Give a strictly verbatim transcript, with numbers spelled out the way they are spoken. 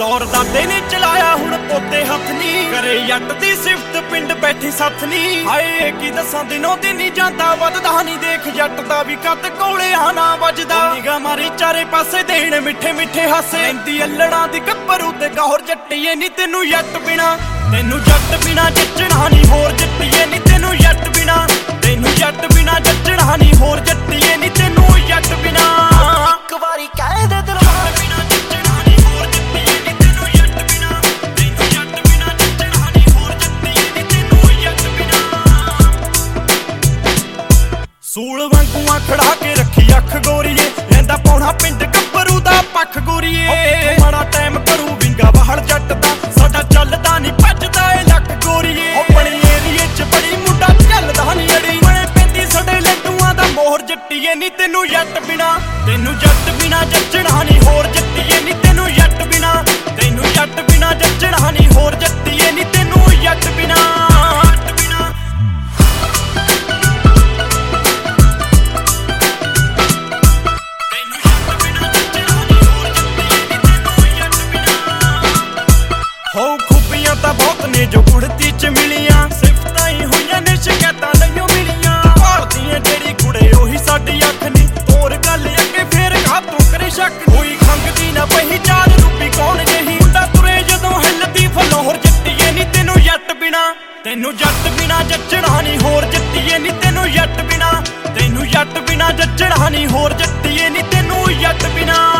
ਦੌਰ ਦਾਦੇ ਨੇ ਚਲਾਇਆ ਹੁਣ ਪੋਤੇ ਹੱਥ ਨੀ ਕਰੇ ਜੱਟ ਦੀ ਸਿਫਤ ਪਿੰਡ ਬੈਠੀ ਸੱਥ ਨੀ ਹਾਏ ਕੀ ਦੱਸਾਂ ਦਿਨੋਂ ਦਿਨ ਨੀ ਜਾਂਦਾ ਵੱਧਦਾ ਨੀ ਦੇਖ ਜੱਟ ਦਾ ਵੀ ਕੱਤ ਕੋਲੇ ਆਣਾ ਵੱਜਦਾ ਨਿਗਾ ਮਾਰੀ ਚਾਰੇ ਪਾਸੇ ਦੇਣ ਮਿੱਠੇ ਮਿੱਠੇ ਹਾਸੇ ਲੈਂਦੀ ਅਲੜਾਂ ਦੀ ਗੱਭਰੂ ਤੇ ਗੌਰ ਜੱਟੀਏ ਨੀ ਤੈਨੂੰ ਜੱਟ ਬਿਨਾ ਤੈਨੂੰ ਜੱਟ ਬਿਨਾ ਜੱਚਣਾ ਨੀ ਹੋਰ ਜੱਟੀਏ ਨੀ ਤੈਨੂੰ ਜੱਟ ਬਿਨਾ ਤੈਨੂੰ ਜੱਟ ਬਿਨਾ ਜੱਚਣਾ ਨੀ ਹੋਰ ਜੱਟੀਏ ਨੀ ਤੈਨੂੰ ਜੱਟ ਬਿਨਾ ਇੱਕ ਵਾਰੀ ਕਹਿ ਦੇ ਦਿਲਵਾਰ ਬਿਨਾ ਜੱਚਣਾ ਨੀ ਹੋਰ ਜੱਟੀਏ ਨੀ ਤੈਨੂੰ ਜੱਟ ਬਿਨਾ ਤੈਨੂੰ ਜੱਟ ਬਿਨਾ ਜੱਚਣਾ ਨੀ ਹੋਰ ਜੱਟੀਏ ਨੀ ਤੈਨੂੰ ਜੱਟ ਬਿਨਾ ਸੂਲ ਵਾਂਗੂ ਆ ਖੜਾ ਕੇ ਰੱਖੀ ਅੱਖ ਗੋਰੀਏ ਲੈਂਦਾ ਪੌਣਾ ਪਿੰਡ ਗੱਭਰੂ ਦਾ ਪੱਖ ਗੋਰੀਏ ਮਾੜਾ ਟਾਈਮ ਕਰੂ ਵਿੰਗਾ ਵਹੜ ਜੱਟ ਦਾ ਸਾਡਾ ਚੱਲਦਾ ਨੀ ਭੱਜਦਾ ਏ ਲੱਕ ਗੋਰੀਏ ਆਪਣੀ ਏਰੀਏ ਚ ਬੜੀ ਮੁੰਡਾ ਚੱਲਦਾ ਨੀ ਅੜੀ ਬਣੇ ਪੈਂਦੀ ਸਾਡੇ ਲੱਡੂਆਂ ਦਾ ਮੋਹਰ ਜੱਟੀਏ ਨੀ ਤੈਨੂੰ ਜੱਟ ਬਿਨਾ ਤੈਨੂੰ ਜੱਟ ਬਿਨਾ ਜੱਚਣਾ ਨੀ ਹੋਰ ਜੱਟੀਏ ਨੀ ਤੈਨੂੰ ਜੱਟ ਬਿਨਾ ਤੈਨੂੰ ਜੱਟ ਬਿਨਾ ਜੱਚਣਾ ਨੀ ਹੋਰ ਜੱਟੀਏ ਨੀ ਤੈਨੂੰ ਜੱਟ ਬਿਨਾ ਹੋ ਖੂਬੀਆਂ ਤਾਂ ਬਹੁਤ ਨੇ ਜੋ ਗੁੜਤੀ ਚ ਮਿਲੀਆਂ ਸਿਫਤਾਂ ਹੀ ਹੋਈਆਂ ਨੇ ਸ਼ਿਕਾਇਤਾਂ ਲਈਓ ਮਿਲੀਆਂ ਭਾਲਦੀਆਂ ਜਿਹੜੀ ਕੁੜੇ ਉਹੀ ਸਾਡੀ ਅੱਖ ਨੀ ਤੋਰ ਗੱਲ ਅੱਗੇ ਫੇਰ ਘਾਤੋਂ ਕਰੇ ਸ਼ੱਕ ਕੋਈ ਖੰਗਦੀ ਨਾ ਪਹਿਚਾਨ ਰੂਪੀ ਕੌਣ ਜਹੀ ਮੁੰਡਾ ਤੁਰੇ ਜਦੋਂ ਹਿੱਲਦੀ ਫਲੋਰ ਜੱਟੀਏ ਨੀ ਤੈਨੂੰ ਜੱਟ ਬਿਨਾ ਤੈਨੂੰ ਜੱਟ ਬਿਨਾ ਜੱਚਣਾ ਨੀ ਹੋਰ ਜੱਟੀਏ ਨੀ ਤੈਨੂੰ ਜੱਟ ਬਿਨਾ ਤੈਨੂੰ ਜੱਟ ਬਿਨਾ ਜੱਚਣਾ ਨੀ ਹੋਰ ਜੱਟੀਏ ਨੀ ਤੈਨੂੰ ਜੱਟ ਬਿਨਾ